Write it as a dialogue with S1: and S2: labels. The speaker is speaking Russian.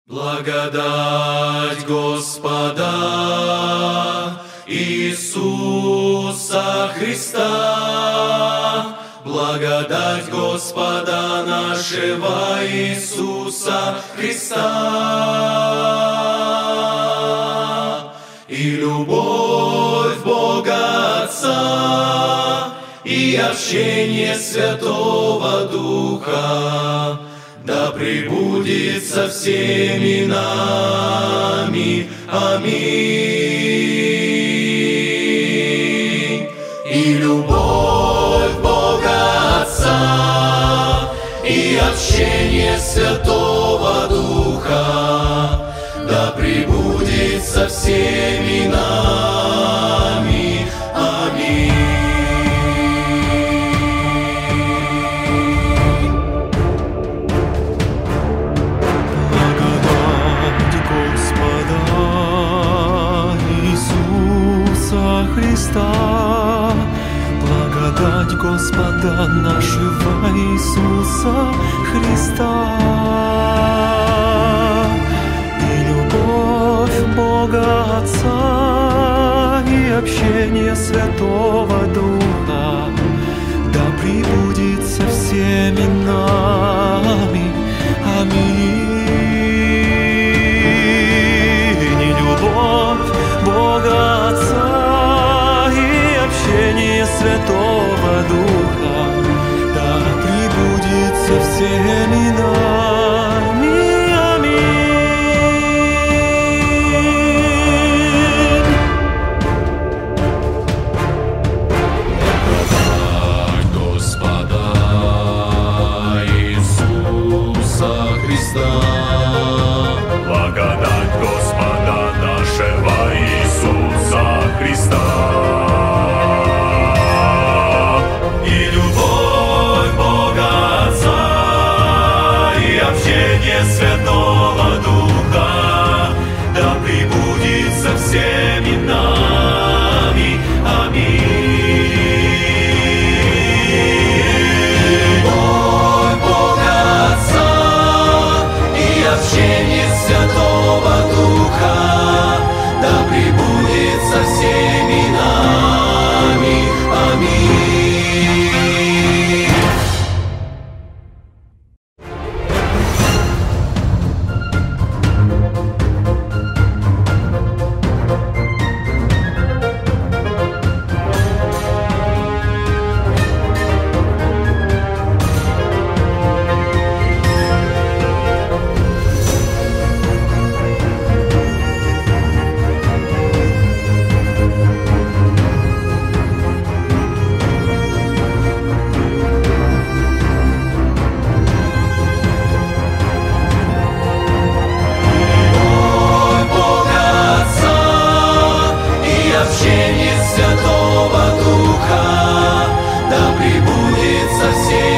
S1: Благодать Господа Иисуса Христа, благодать Господа нашего Иисуса Христа, и любовь Бога Отца, и общение Святого Духа да пребудет со всеми нами. Аминь. И любовь Бога Отца, и общение Святого Духа да пребудет со всеми нами. Аминь.
S2: Христа, благодать Господа нашего Иисуса Христа, и любовь Бога Отца, и общение Святого Духа да пребудет со всеми нами. Аминь. И любовь Бога Отца, Святого Духа да пребудет со всеми нами. Аминь.
S1: Благодать Господа Иисуса Христа,
S3: благодать Господа нашего Иисуса Христа, Святого Духа да пребудет со всеми нами. Аминь.
S1: Любовь Бога Отца и общение Святого Духа да пребудет со всеми нами. Аминь. Общение Святого Духа да пребудет со всеми.